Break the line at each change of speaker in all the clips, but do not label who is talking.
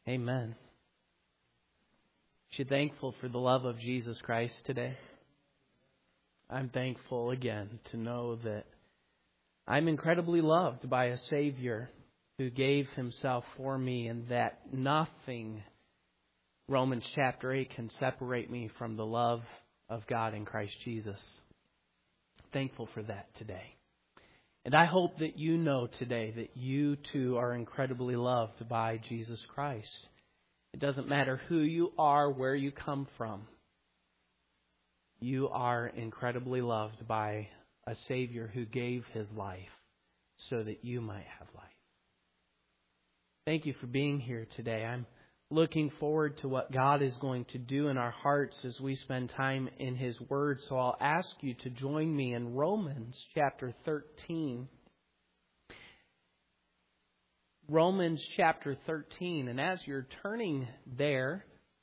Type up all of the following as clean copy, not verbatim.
Amen. Are you thankful for the love of Jesus Christ today? I'm thankful again to know that I'm incredibly loved by a Savior who gave Himself for me, and that nothing, Romans chapter 8, can separate me from the love of God in Christ Jesus. Thankful for that today. And I hope that you know today that you too are incredibly loved by Jesus Christ. It doesn't matter who you are, where you come from. You are incredibly loved by a Savior who gave His life so that you might have life. Thank you for being here today. I'm looking forward to what God is going to do in our hearts as we spend time in His Word. So I'll ask you to join me in Romans chapter 13. Romans chapter 13. And as you're turning there,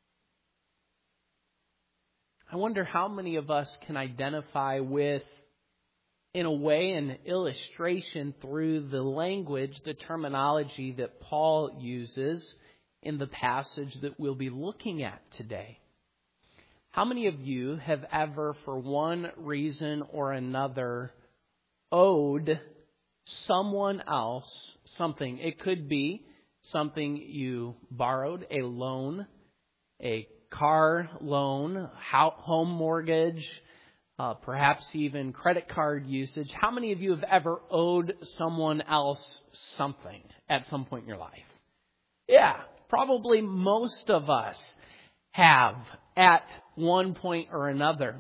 I wonder how many of us can identify with, in a way, an illustration through the language, the terminology that Paul uses in the passage that we'll be looking at today. How many of you have ever, for one reason or another, owed someone else something? It could be something you borrowed, a loan, a car loan, home mortgage, perhaps even credit card usage. How many of you have ever owed someone else something at some point in your life? Yeah, probably most of us have at one point or another.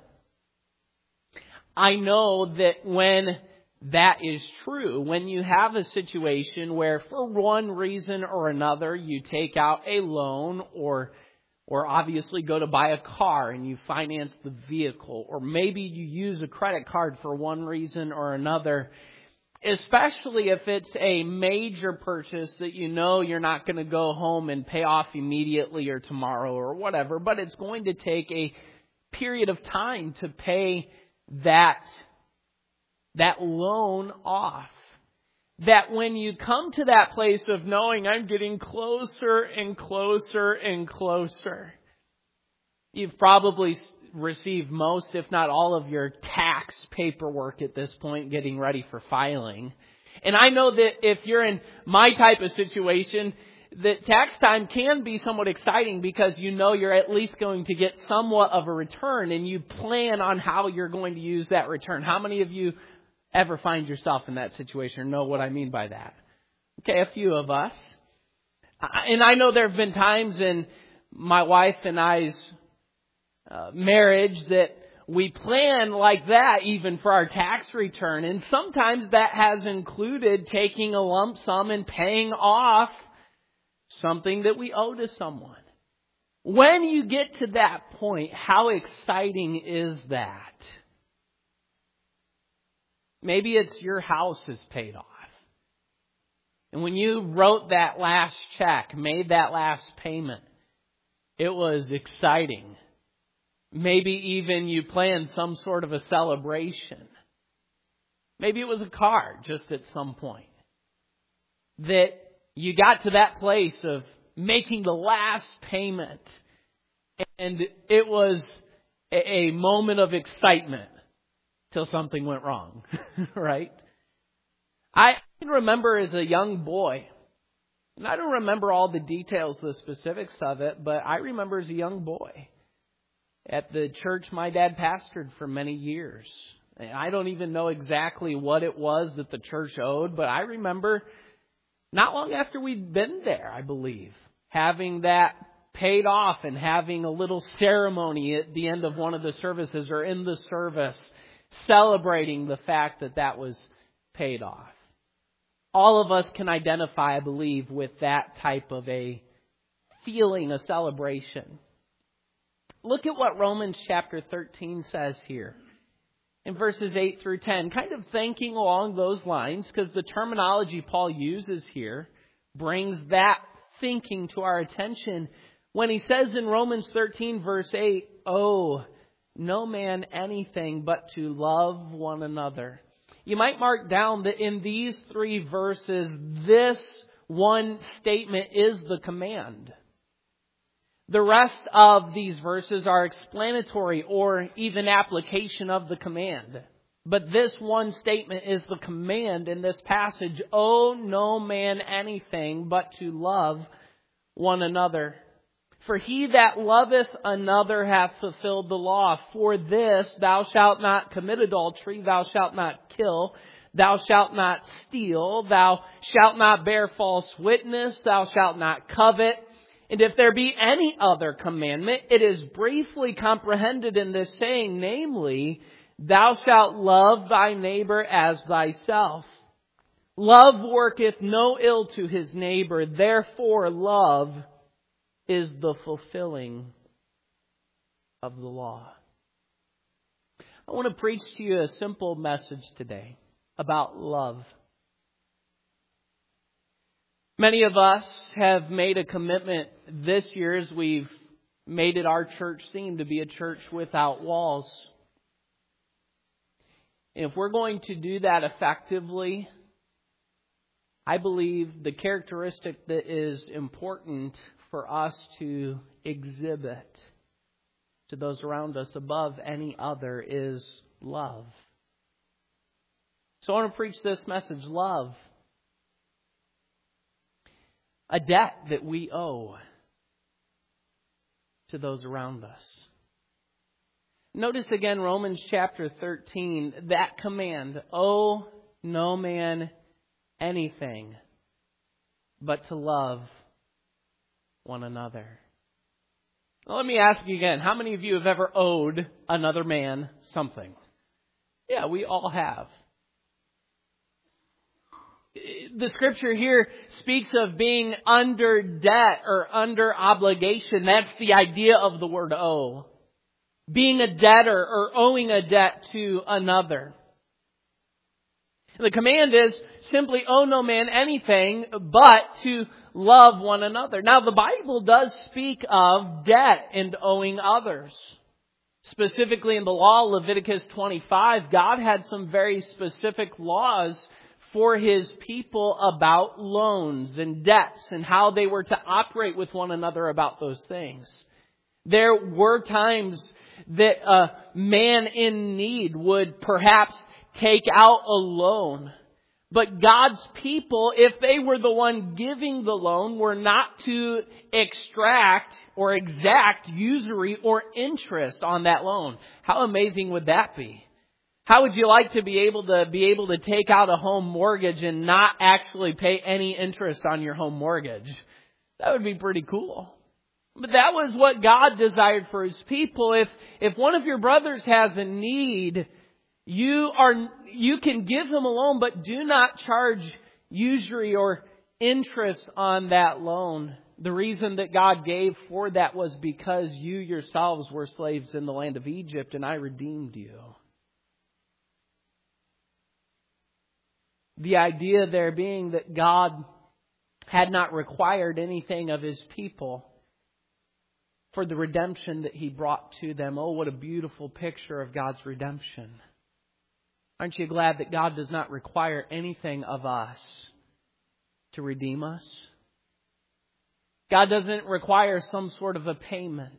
I know that when that is true, when you have a situation where for one reason or another you take out a loan or obviously go to buy a car and you finance the vehicle, or maybe you use a credit card for one reason or another, especially if it's a major purchase that you know you're not going to go home and pay off immediately or tomorrow or whatever, but it's going to take a period of time to pay that loan off. That when you come to that place of knowing I'm getting closer and closer and closer, you've probably received most, if not all, of your tax paperwork at this point, getting ready for filing. And I know that if you're in my type of situation, that tax time can be somewhat exciting because you know you're at least going to get somewhat of a return and you plan on how you're going to use that return. How many of you ever find yourself in that situation or know what I mean by that? Okay, a few of us. And I know there have been times in my wife and I's marriage that we plan like that even for our tax return. And sometimes that has included taking a lump sum and paying off something that we owe to someone. When you get to that point, how exciting is that? Maybe it's your house is paid off. And when you wrote that last check, made that last payment, it was exciting. Maybe even you planned some sort of a celebration. Maybe it was a car just at some point. That you got to that place of making the last payment. And it was a moment of excitement. Till something went wrong, right? I can remember as a young boy, and I don't remember all the details, the specifics of it, but I remember as a young boy at the church my dad pastored for many years. And I don't even know exactly what it was that the church owed, but I remember not long after we'd been there, I believe, having that paid off and having a little ceremony at the end of one of the services or in the service, celebrating the fact that that was paid off. All of us can identify, I believe, with that type of a feeling, a celebration. Look at what Romans chapter 13 says here in verses 8 through 10, kind of thinking along those lines, because the terminology Paul uses here brings that thinking to our attention when he says in Romans 13 verse 8, "Oh, no man anything but to love one another." You might mark down that in these three verses, this one statement is the command. The rest of these verses are explanatory or even application of the command. But this one statement is the command in this passage: owe no man anything but to love one another. For he that loveth another hath fulfilled the law. For this, thou shalt not commit adultery, thou shalt not kill, thou shalt not steal, thou shalt not bear false witness, thou shalt not covet. And if there be any other commandment, it is briefly comprehended in this saying, namely, thou shalt love thy neighbor as thyself. Love worketh no ill to his neighbor, therefore love is the fulfilling of the law. I want to preach to you a simple message today about love. Many of us have made a commitment this year, as we've made it our church theme, to be a church without walls. And if we're going to do that effectively, I believe the characteristic that is important for us to exhibit to those around us above any other is love. So I want to preach this message: love. A debt that we owe to those around us. Notice again Romans chapter 13, that command: owe no man anything but to love one another. Well, let me ask you again, how many of you have ever owed another man something? Yeah, we all have. The scripture here speaks of being under debt or under obligation. That's the idea of the word owe. Being a debtor or owing a debt to another. The command is simply owe no man anything but to love one another. Now, the Bible does speak of debt and owing others. Specifically in the law, Leviticus 25, God had some very specific laws for His people about loans and debts and how they were to operate with one another about those things. There were times that a man in need would perhaps take out a loan. But God's people, if they were the one giving the loan, were not to extract or exact usury or interest on that loan. How amazing would that be? How would you like to be able to take out a home mortgage and not actually pay any interest on your home mortgage? That would be pretty cool. But that was what God desired for His people. If one of your brothers has a need, you can give him a loan, but do not charge usury or interest on that loan. The reason that God gave for that was because you yourselves were slaves in the land of Egypt, and I redeemed you. The idea there being that God had not required anything of His people for the redemption that He brought to them. Oh, what a beautiful picture of God's redemption. Aren't you glad that God does not require anything of us to redeem us? God doesn't require some sort of a payment.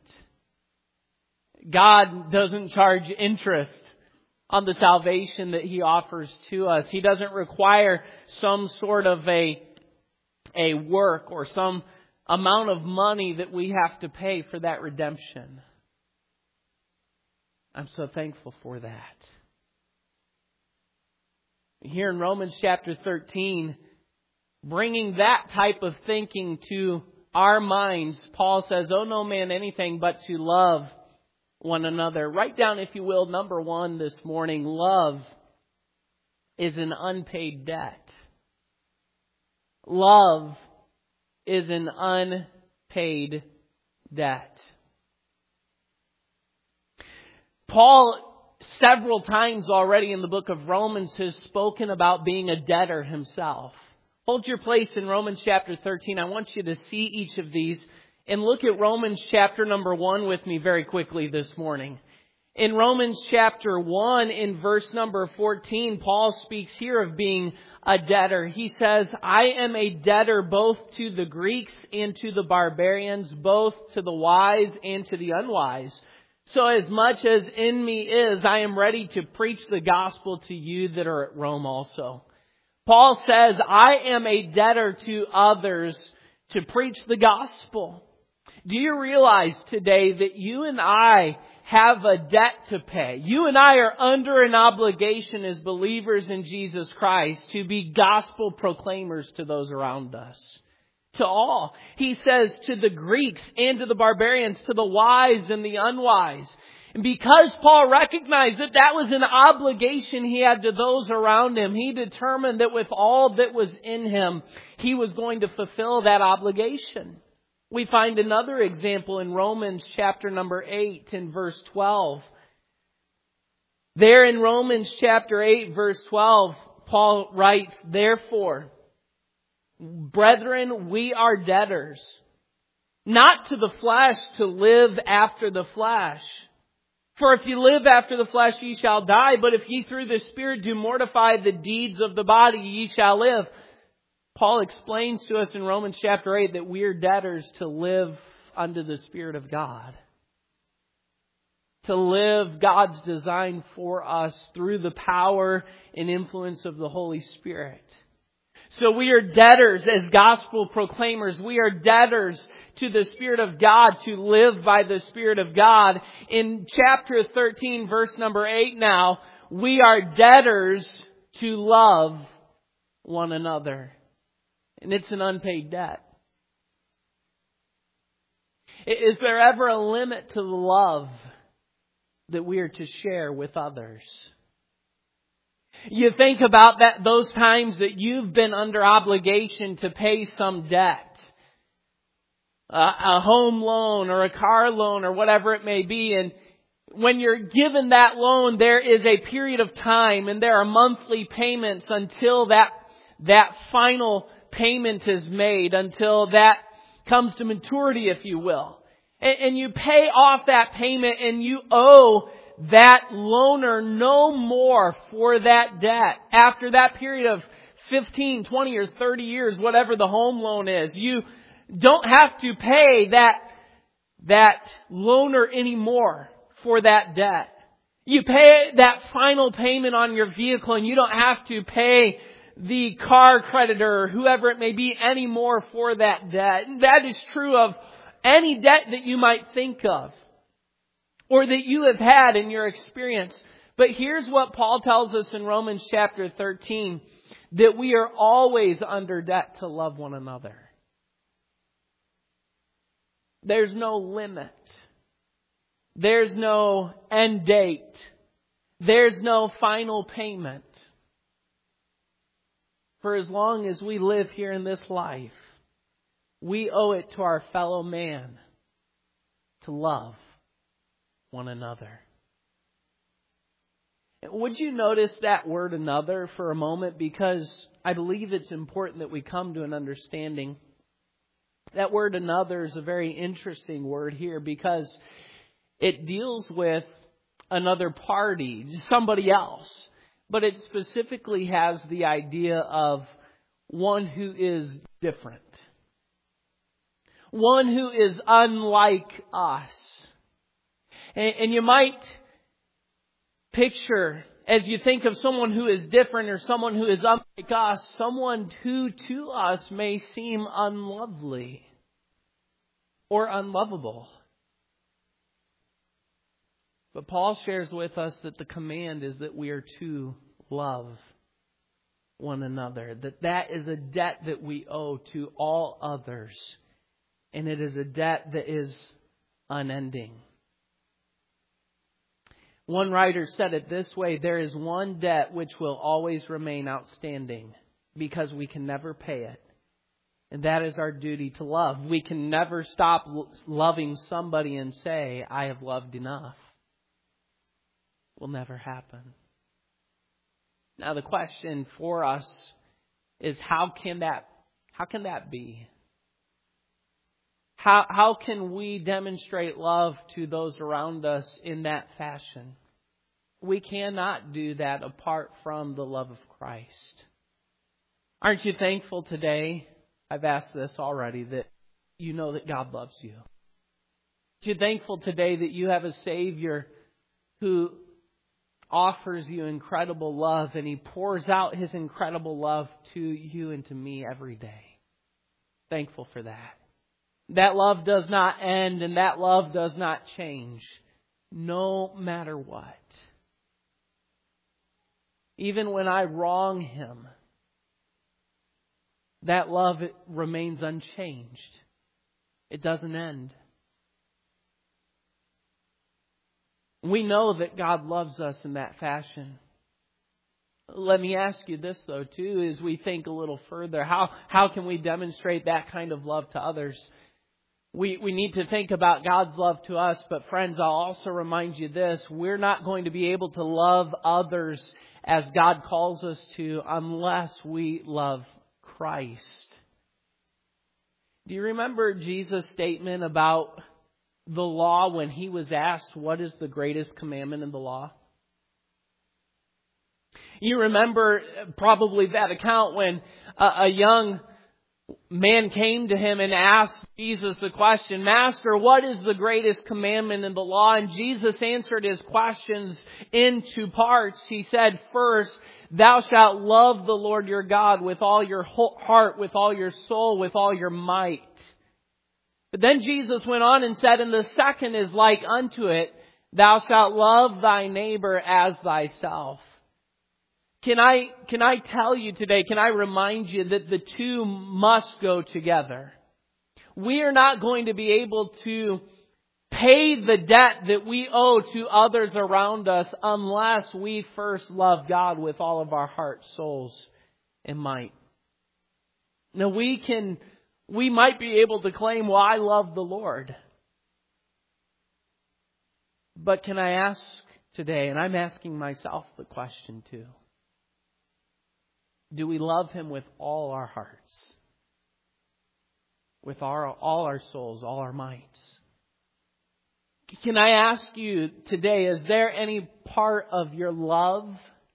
God doesn't charge interest on the salvation that He offers to us. He doesn't require some sort of a work or some amount of money that we have to pay for that redemption. I'm so thankful for that. Here in Romans chapter 13, bringing that type of thinking to our minds, Paul says, owe no man anything but to love one another. Write down, if you will, number 1 this morning: love is an unpaid debt. Love is an unpaid debt. Paul, several times already in the book of Romans, has spoken about being a debtor himself. Hold your place in Romans chapter 13. I want you to see each of these and look at Romans chapter number 1 with me very quickly this morning. In Romans chapter 1, in verse number 14, Paul speaks here of being a debtor. He says, I am a debtor both to the Greeks and to the barbarians, both to the wise and to the unwise. So as much as in me is, I am ready to preach the gospel to you that are at Rome also. Paul says, I am a debtor to others to preach the gospel. Do you realize today that you and I have a debt to pay? You and I are under an obligation as believers in Jesus Christ to be gospel proclaimers to those around us. To all. He says to the Greeks and to the barbarians, to the wise and the unwise. And because Paul recognized that that was an obligation he had to those around him, he determined that with all that was in him, he was going to fulfill that obligation. We find another example in Romans chapter number 8 and verse 12. There in Romans chapter 8 verse 12, Paul writes, therefore, brethren, we are debtors, not to the flesh to live after the flesh. For if you live after the flesh, ye shall die. But if ye through the Spirit do mortify the deeds of the body, ye shall live. Paul explains to us in Romans chapter 8 that we are debtors to live under the Spirit of God. To live God's design for us through the power and influence of the Holy Spirit. So we are debtors as gospel proclaimers. We are debtors to the Spirit of God to live by the Spirit of God. In chapter 13, verse number 8 now, we are debtors to love one another. And it's an unpaid debt. Is there ever a limit to the love that we are to share with others? You think about those times that you've been under obligation to pay some debt. A home loan or a car loan or whatever it may be. And when you're given that loan, there is a period of time and there are monthly payments until that final payment is made, until that comes to maturity, if you will. And you pay off that payment and you owe that loaner no more for that debt. After that period of 15, 20 or 30 years, whatever the home loan is, you don't have to pay that loaner anymore for that debt. You pay that final payment on your vehicle and you don't have to pay the car creditor or whoever it may be anymore for that debt. And that is true of any debt that you might think of or that you have had in your experience. But here's what Paul tells us in Romans chapter 13, that we are always under debt to love one another. There's no limit. There's no end date. There's no final payment. For as long as we live here in this life, we owe it to our fellow man to love one another. Would you notice that word another for a moment? Because I believe it's important that we come to an understanding. That word another is a very interesting word here because it deals with another party, somebody else. But it specifically has the idea of one who is different. One who is unlike us. And you might picture, as you think of someone who is different or someone who is unlike us, someone who to us may seem unlovely or unlovable. But Paul shares with us that the command is that we are to love one another. That is a debt that we owe to all others. And it is a debt that is unending. One writer said it this way: there is one debt which will always remain outstanding because we can never pay it. And that is our duty to love. We can never stop loving somebody and say, I have loved enough. Will never happen. Now the question for us is, how can that be? How can we demonstrate love to those around us in that fashion? We cannot do that apart from the love of Christ. Aren't you thankful today? I've asked this already, that you know that God loves you. Aren't you thankful today that you have a Savior who offers you incredible love, and He pours out His incredible love to you and to me every day? Thankful for that. That love does not end, and that love does not change, no matter what. Even when I wrong Him, that love remains unchanged. It doesn't end. We know that God loves us in that fashion. Let me ask you this, though, too, as we think a little further. How can we demonstrate that kind of love to others? We need to think about God's love to us, but friends, I'll also remind you this. We're not going to be able to love others as God calls us to unless we love Christ. Do you remember Jesus' statement about the law when He was asked, what is the greatest commandment in the law? You remember probably that account when a young man came to Him and asked Jesus the question, Master, what is the greatest commandment in the law? And Jesus answered his questions in two parts. He said, first, thou shalt love the Lord your God with all your heart, with all your soul, with all your might. But then Jesus went on and said, and the second is like unto it, thou shalt love thy neighbor as thyself. Can I tell you today, can I remind you that the two must go together? We are not going to be able to pay the debt that we owe to others around us unless we first love God with all of our heart, souls, and might. Now we might be able to claim, well, I love the Lord. But can I ask today, and I'm asking myself the question too, do we love Him with all our hearts? With all our souls, all our mights? Can I ask you today, is there any part of your love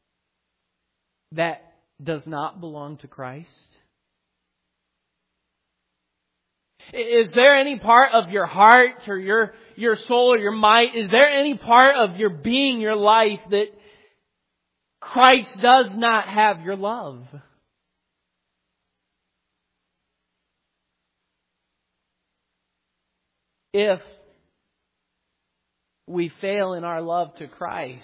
that does not belong to Christ? Is there any part of your heart or your soul or your might, is there any part of your being, your life, that Christ does not have your love? If we fail in our love to Christ,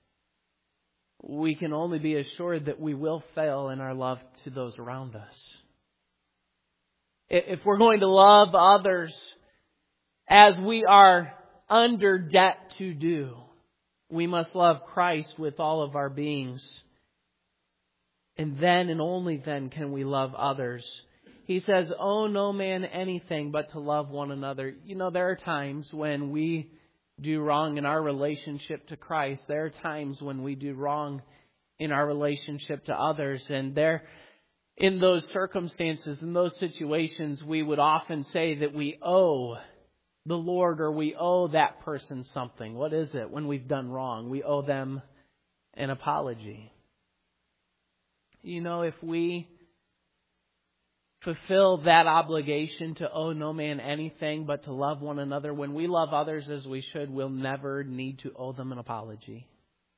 we can only be assured that we will fail in our love to those around us. If we're going to love others as we are under debt to do, we must love Christ with all of our beings. And then and only then can we love others. He says, owe no man anything but to love one another. You know, there are times when we do wrong in our relationship to Christ. There are times when we do wrong in our relationship to others. And in those circumstances, in those situations, we would often say that we owe the Lord or we owe that person something. What is it when we've done wrong? We owe them an apology. You know, if we fulfill that obligation to owe no man anything but to love one another, when we love others as we should, we'll never need to owe them an apology.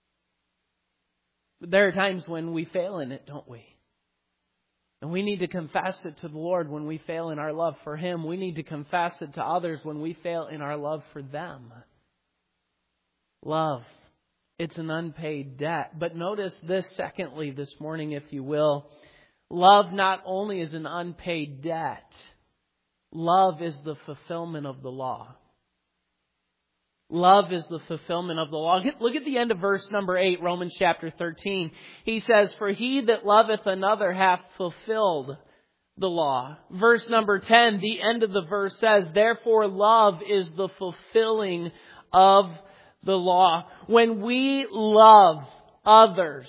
But there are times when we fail in it, don't we? And we need to confess it to the Lord when we fail in our love for Him. We need to confess it to others when we fail in our love for them. Love, it's an unpaid debt. But notice this secondly this morning, if you will. Love not only is an unpaid debt, love is the fulfillment of the law. Love is the fulfillment of the law. Look at the end of verse number 8, Romans chapter 13. He says, for he that loveth another hath fulfilled the law. Verse number 10, the end of the verse says, therefore love is the fulfilling of the law. When we love others,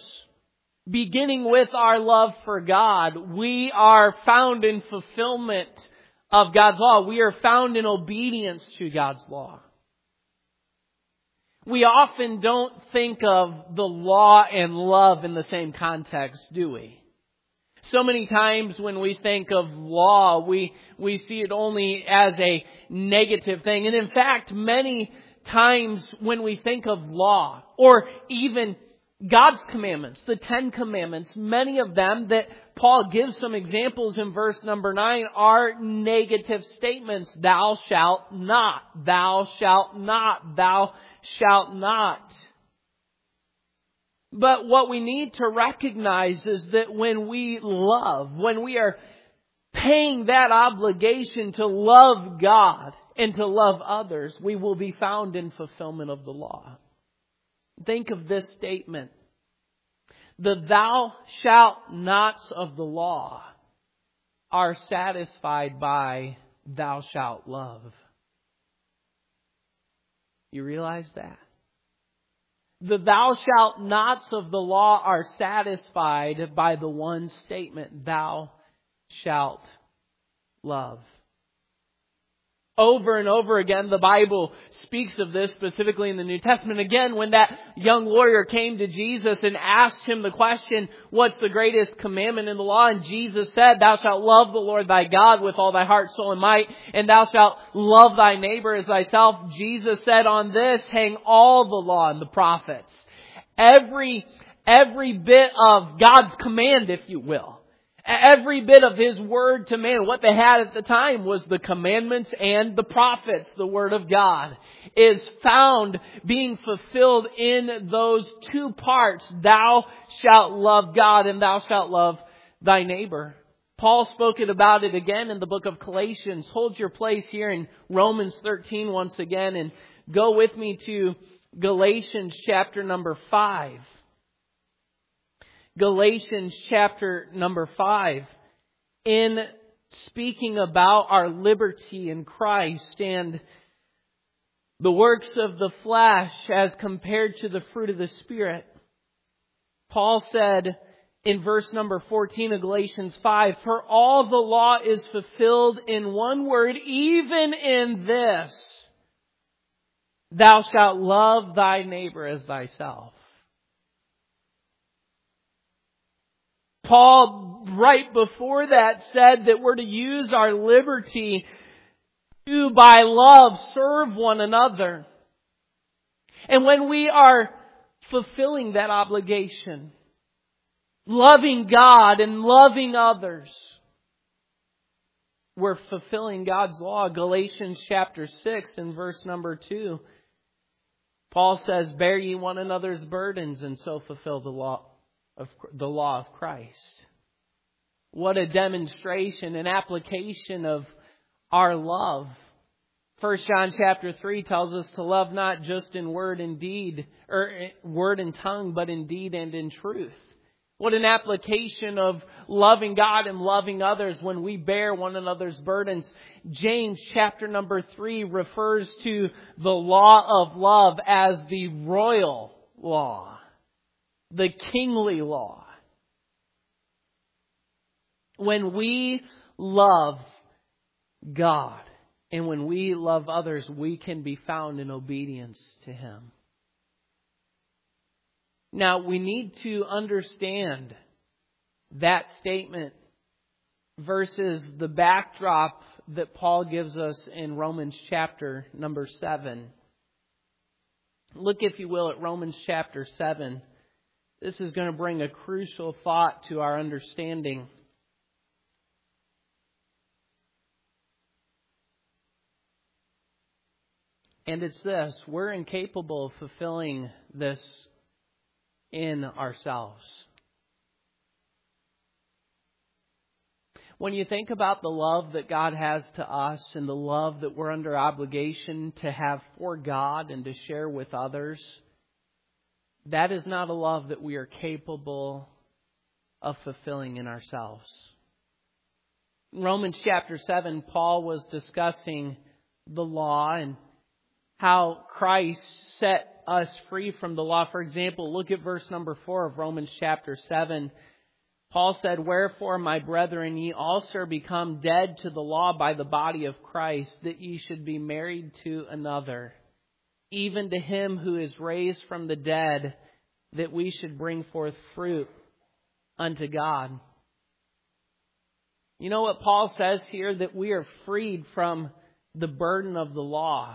beginning with our love for God, we are found in fulfillment of God's law. We are found in obedience to God's law. We often don't think of the law and love in the same context, do we? So many times when we think of law, we see it only as a negative thing. And in fact, many times when we think of law, or even God's commandments, the 10 Commandments, many of them that Paul gives some examples in verse number 9 are negative statements. Thou shalt not, thou shalt not, thou shalt not. But what we need to recognize is that when we love, when we are paying that obligation to love God and to love others, we will be found in fulfillment of the law. Think of this statement. The thou shalt nots of the law are satisfied by thou shalt love. You realize that? The thou shalt nots of the law are satisfied by the one statement, thou shalt love. Over and over again, the Bible speaks of this, specifically in the New Testament. Again, when that young lawyer came to Jesus and asked him the question, what's the greatest commandment in the law? And Jesus said, thou shalt love the Lord thy God with all thy heart, soul, and might, and thou shalt love thy neighbor as thyself. Jesus said, on this hang all the law and the prophets. Every bit of God's command, if you will. Every bit of His word to man. What they had at the time was the commandments and the prophets, the Word of God, is found being fulfilled in those two parts. Thou shalt love God and thou shalt love thy neighbor. Paul spoke about it again in the book of Galatians. Hold your place here in Romans 13 once again and go with me to Galatians chapter number 5. Galatians chapter number 5, in speaking about our liberty in Christ and the works of the flesh as compared to the fruit of the Spirit. Paul said in verse number 14 of Galatians 5, for all the law is fulfilled in one word, even in this, thou shalt love thy neighbor as thyself. Paul, right before that, said that we're to use our liberty to, by love, serve one another. And when we are fulfilling that obligation, loving God and loving others, we're fulfilling God's law. Galatians chapter 6 and verse number 2. Paul says, bear ye one another's burdens and so fulfill the law of Christ. What a demonstration and application of our love. 1 John chapter 3 tells us to love not just in word and deed, or word and tongue, but in deed and in truth. What an application of loving God and loving others when we bear one another's burdens. James chapter number 3 refers to the law of love as the royal law, the kingly law. When we love God and when we love others, we can be found in obedience to Him. Now, we need to understand that statement versus the backdrop that Paul gives us in Romans chapter number 7. Look, if you will, at Romans chapter 7. This is going to bring a crucial thought to our understanding. And it's this: we're incapable of fulfilling this in ourselves. When you think about the love that God has to us and the love that we're under obligation to have for God and to share with others, that is not a love that we are capable of fulfilling in ourselves. In Romans chapter 7, Paul was discussing the law and how Christ set us free from the law. For example, look at verse number 4 of Romans chapter 7. Paul said, "Wherefore, my brethren, ye also are become dead to the law by the body of Christ, that ye should be married to another, even to him who is raised from the dead, that we should bring forth fruit unto God." You know what Paul says here? That we are freed from the burden of the law.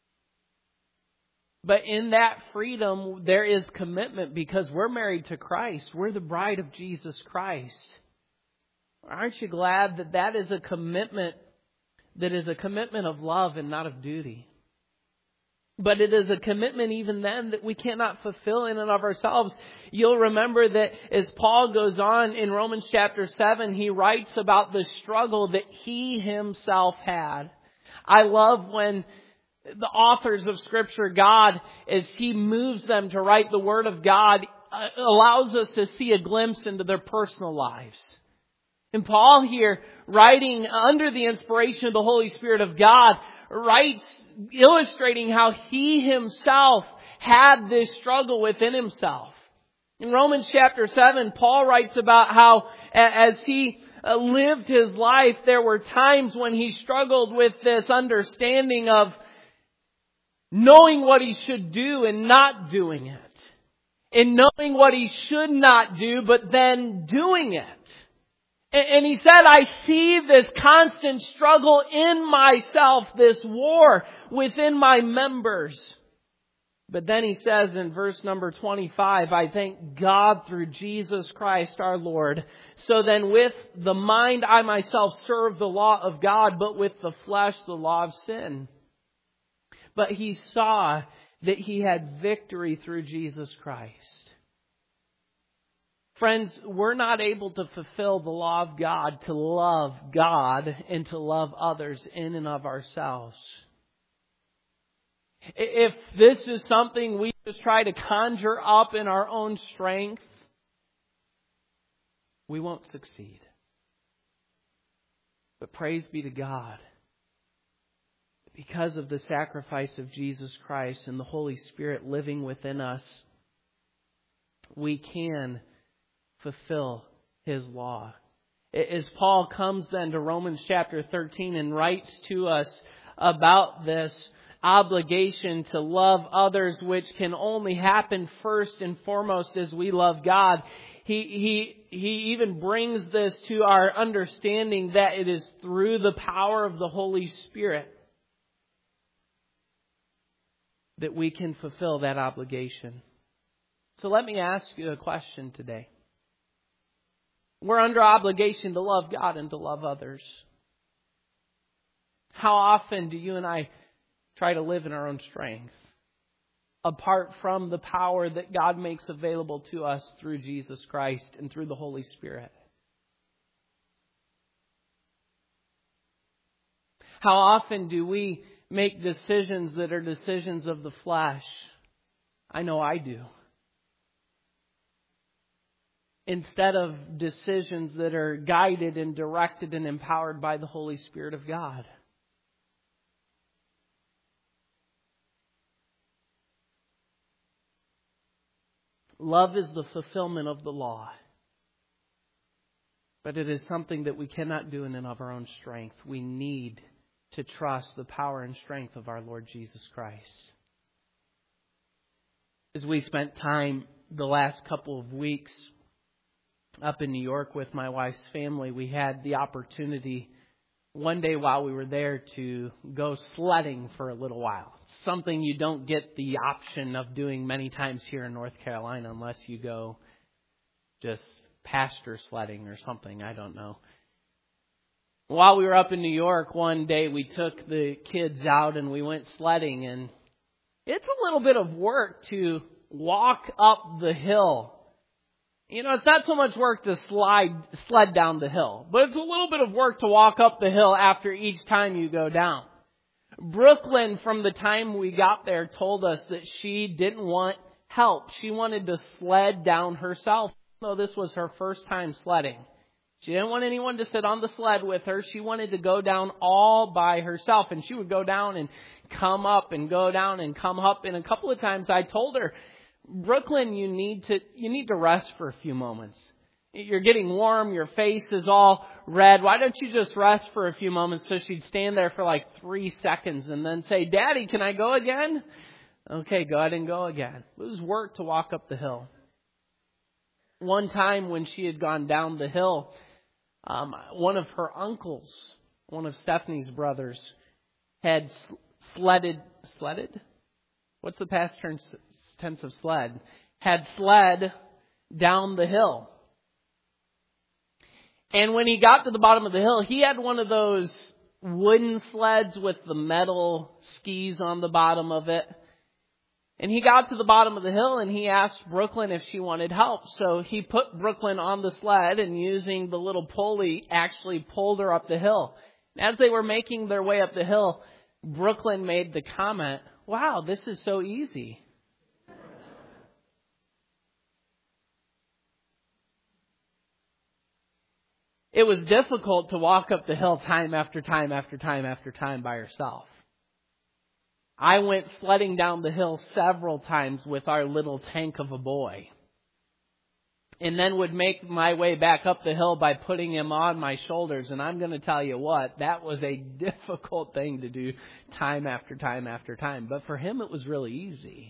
But in that freedom, there is commitment because we're married to Christ. We're the bride of Jesus Christ. Aren't you glad that that is a commitment that is a commitment of love and not of duty? But it is a commitment even then that we cannot fulfill in and of ourselves. You'll remember that as Paul goes on in Romans chapter 7, he writes about the struggle that he himself had. I love when the authors of Scripture, God, as He moves them to write the Word of God, allows us to see a glimpse into their personal lives. And Paul here, writing under the inspiration of the Holy Spirit of God, writes illustrating how he himself had this struggle within himself. In Romans chapter 7, Paul writes about how as he lived his life, there were times when he struggled with this understanding of knowing what he should do and not doing it. And knowing what he should not do, but then doing it. And he said, I see this constant struggle in myself, this war within my members. But then he says in verse number 25, I thank God through Jesus Christ our Lord. So then with the mind I myself serve the law of God, but with the flesh the law of sin. But he saw that he had victory through Jesus Christ. Friends, we're not able to fulfill the law of God, to love God and to love others in and of ourselves. If this is something we just try to conjure up in our own strength, we won't succeed. But praise be to God. Because of the sacrifice of Jesus Christ and the Holy Spirit living within us, we can fulfill His law. As Paul comes then to Romans chapter 13 and writes to us about this obligation to love others, which can only happen first and foremost as we love God, he even brings this to our understanding that it is through the power of the Holy Spirit that we can fulfill that obligation. So let me ask you a question today. We're under obligation to love God and to love others. How often do you and I try to live in our own strength, apart from the power that God makes available to us through Jesus Christ and through the Holy Spirit? How often do we make decisions that are decisions of the flesh? I know I do. Instead of decisions that are guided and directed and empowered by the Holy Spirit of God. Love is the fulfillment of the law. But it is something that we cannot do in and of our own strength. We need to trust the power and strength of our Lord Jesus Christ. As we spent time the last couple of weeks up in New York with my wife's family, we had the opportunity one day while we were there to go sledding for a little while. Something you don't get the option of doing many times here in North Carolina unless you go just pasture sledding or something. I don't know. While we were up in New York one day, we took the kids out and we went sledding, and it's a little bit of work to walk up the hill. You know, it's not so much work to sled down the hill, but it's a little bit of work to walk up the hill after each time you go down. Brooklyn, from the time we got there, told us that she didn't want help. She wanted to sled down herself, though this was her first time sledding. She didn't want anyone to sit on the sled with her. She wanted to go down all by herself. And she would go down and come up and go down and come up. And a couple of times I told her, Brooklyn, you need to rest for a few moments. You're getting warm. Your face is all red. Why don't you just rest for a few moments? So she'd stand there for like 3 seconds and then say, Daddy, can I go again? Okay, go ahead and go again. It was work to walk up the hill. One time when she had gone down the hill, one of her uncles, one of Stephanie's brothers, had sledded? What's the past tense of sled? Had sled down the hill. And when he got to the bottom of the hill, he had one of those wooden sleds with the metal skis on the bottom of it. And he got to the bottom of the hill and he asked Brooklyn if she wanted help. So he put Brooklyn on the sled and using the little pulley actually pulled her up the hill. And as they were making their way up the hill, Brooklyn made the comment, wow, this is so easy. It was difficult to walk up the hill time after time after time after time by herself. I went sledding down the hill several times with our little tank of a boy. And then would make my way back up the hill by putting him on my shoulders. And I'm going to tell you what, that was a difficult thing to do time after time after time. But for him, it was really easy.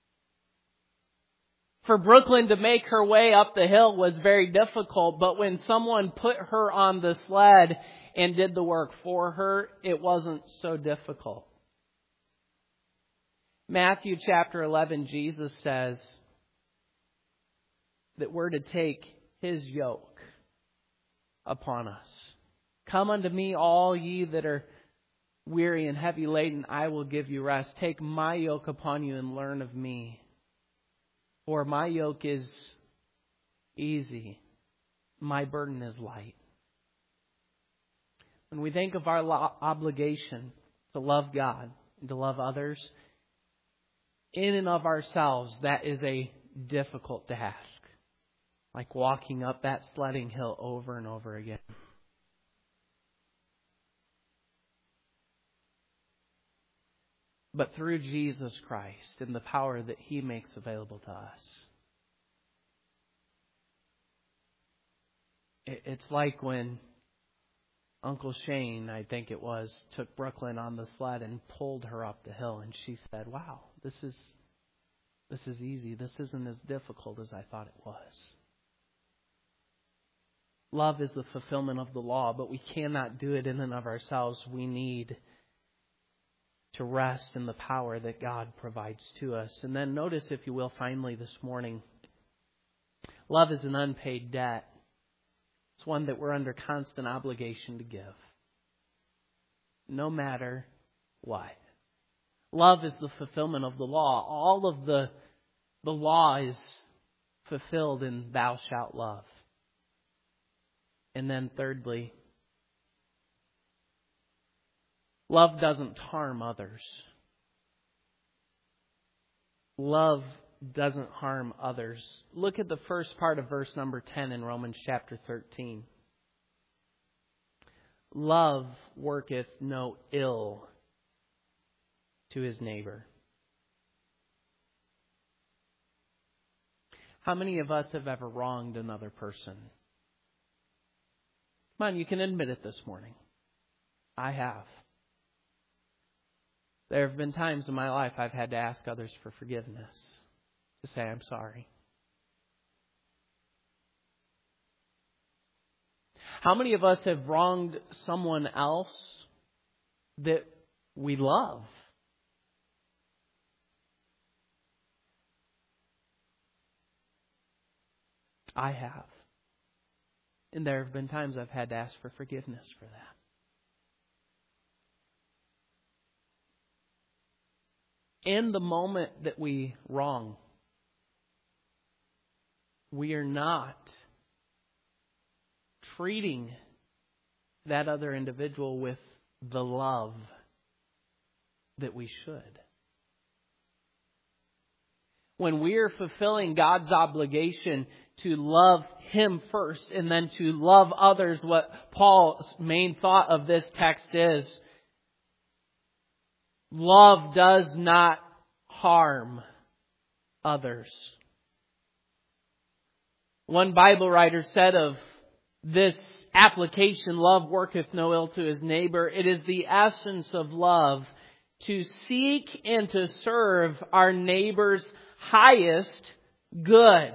For Brooklyn to make her way up the hill was very difficult. But when someone put her on the sled and did the work for her, it wasn't so difficult. Matthew chapter 11, Jesus says that we're to take His yoke upon us. Come unto me, all ye that are weary and heavy laden, I will give you rest. Take my yoke upon you and learn of me. For my yoke is easy. My burden is light. When we think of our obligation to love God and to love others, in and of ourselves, that is a difficult task. Like walking up that sledding hill over and over again. But through Jesus Christ and the power that He makes available to us, it's like when Uncle Shane, I think it was, took Brooklyn on the sled and pulled her up the hill, and she said, wow, this is easy. This isn't as difficult as I thought it was. Love is the fulfillment of the law, but we cannot do it in and of ourselves. We need to rest in the power that God provides to us. And then notice, if you will, finally this morning, love is an unpaid debt. It's one that we're under constant obligation to give, no matter what. Love is the fulfillment of the law. All of the law is fulfilled in thou shalt love. And then thirdly, love doesn't harm others. Love doesn't harm others. Look at the first part of verse number 10 in Romans chapter 13. Love worketh no ill to his neighbor. How many of us have ever wronged another person? Come on, you can admit it this morning. I have. There have been times in my life I've had to ask others for forgiveness, to say I'm sorry. How many of us have wronged someone else that we love? I have. And there have been times I've had to ask for forgiveness for that. In the moment that we wrong, we are not treating that other individual with the love that we should. When we are fulfilling God's obligation to love Him first and then to love others, what Paul's main thought of this text is, love does not harm others. One Bible writer said of this application, love worketh no ill to his neighbor. It is the essence of love to seek and to serve our neighbor's highest good.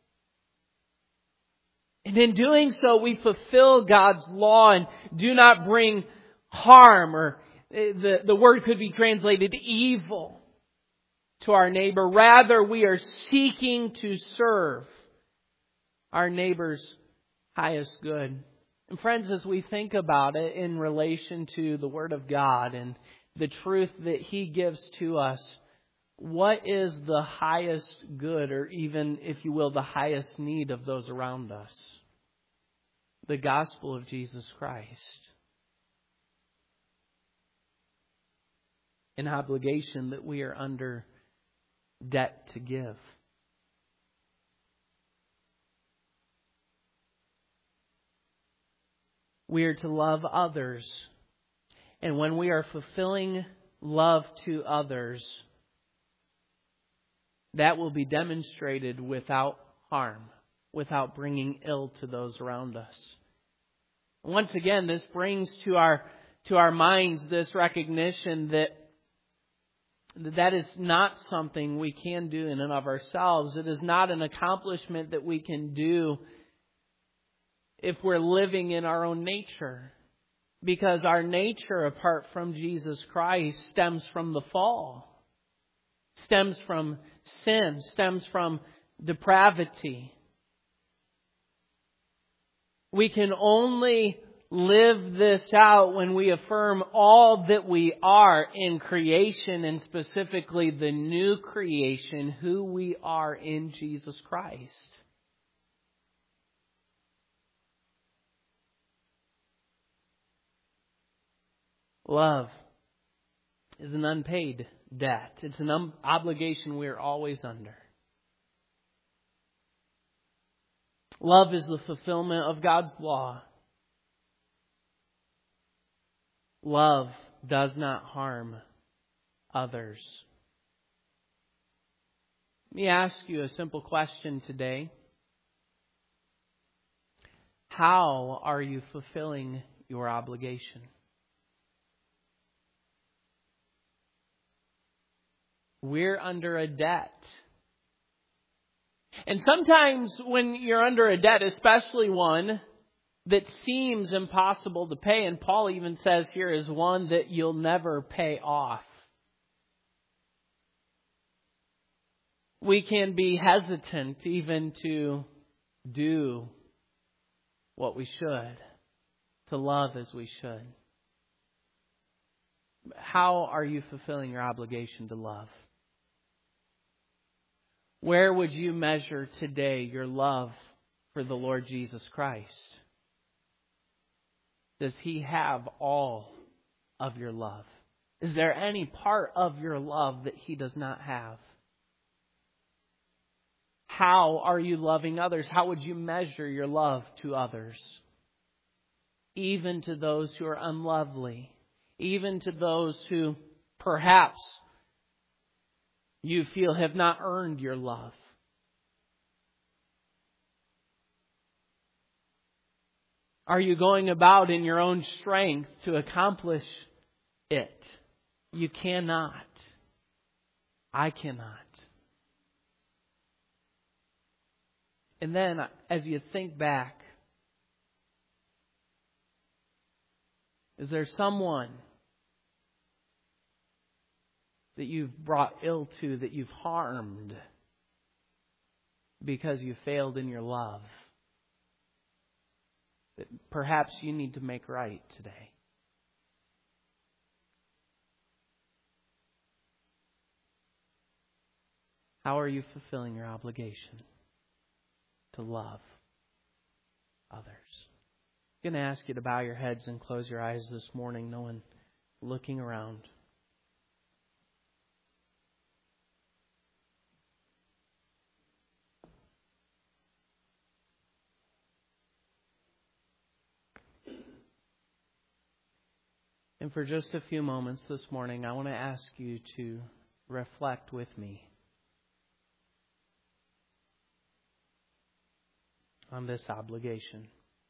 And in doing so, we fulfill God's law and do not bring harm, or the word could be translated evil, to our neighbor. Rather, we are seeking to serve our neighbor's highest good. And friends, as we think about it in relation to the Word of God and the truth that He gives to us, what is the highest good, or even, if you will, the highest need of those around us? The gospel of Jesus Christ. An obligation that we are under debt to give. We are to love others. And when we are fulfilling love to others, that will be demonstrated without harm, without bringing ill to those around us. Once again, this brings to our minds this recognition that is not something we can do in and of ourselves. It is not an accomplishment that we can do if we're living in our own nature. Because our nature, apart from Jesus Christ, stems from the fall. Stems from sin. Stems from depravity. We can only live this out when we affirm all that we are in creation, and specifically the new creation, who we are in Jesus Christ. Love is an unpaid debt. It's an obligation we are always under. Love is the fulfillment of God's law. Love does not harm others. Let me ask you a simple question today. How are you fulfilling your obligation? We're under a debt. And sometimes when you're under a debt, especially one that seems impossible to pay, and Paul even says here is one that you'll never pay off, we can be hesitant even to do what we should, to love as we should. How are you fulfilling your obligation to love? Where would you measure today your love for the Lord Jesus Christ? Does He have all of your love? Is there any part of your love that He does not have? How are you loving others? How would you measure your love to others? Even to those who are unlovely. Even to those who perhaps you feel have not earned your love. Are you going about in your own strength to accomplish it? You cannot. I cannot. And then as you think back, is there someone that you've brought ill to, that you've harmed because you failed in your love, that perhaps you need to make right today? How are you fulfilling your obligation to love others? I'm going to ask you to bow your heads and close your eyes this morning, no one looking around. And for just a few moments this morning, I want to ask you to reflect with me. on this obligation.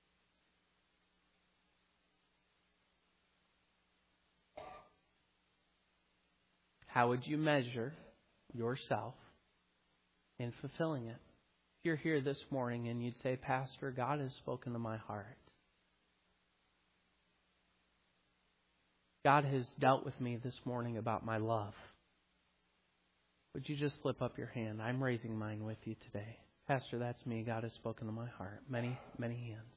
How would you measure yourself in fulfilling it? If you're here this morning and you'd say, Pastor, God has spoken to my heart. God has dealt with me this morning about my love. Would you just slip up your hand? I'm raising mine with you today. Pastor, that's me. God has spoken to my heart. Many, many hands.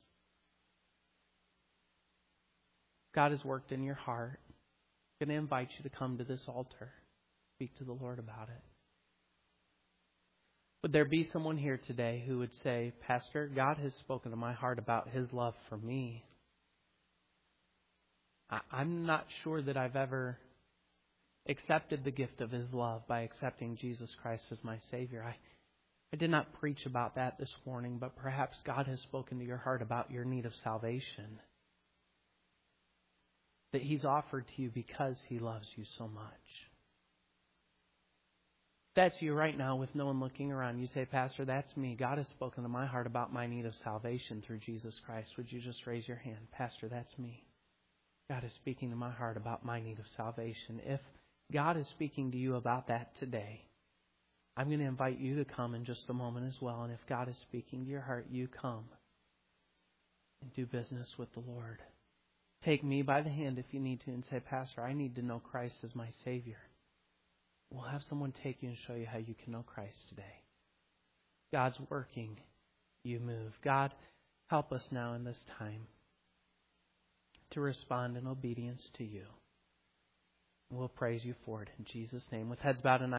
God has worked in your heart. I'm going to invite you to come to this altar. Speak to the Lord about it. Would there be someone here today who would say, Pastor, God has spoken to my heart about His love for me. I'm not sure that I've ever accepted the gift of His love by accepting Jesus Christ as my Savior. I did not preach about that this morning, but perhaps God has spoken to your heart about your need of salvation that He's offered to you because He loves you so much. That's you right now with no one looking around. You say, Pastor, that's me. God has spoken to my heart about my need of salvation through Jesus Christ. Would you just raise your hand? Pastor, that's me. God is speaking to my heart about my need of salvation. If God is speaking to you about that today, I'm going to invite you to come in just a moment as well. And if God is speaking to your heart, you come and do business with the Lord. Take me by the hand if you need to and say, Pastor, I need to know Christ as my Savior. We'll have someone take you and show you how you can know Christ today. God's working. You move. God, help us now in this time to respond in obedience to you. We'll praise you for it in Jesus' name. With heads bowed and eyes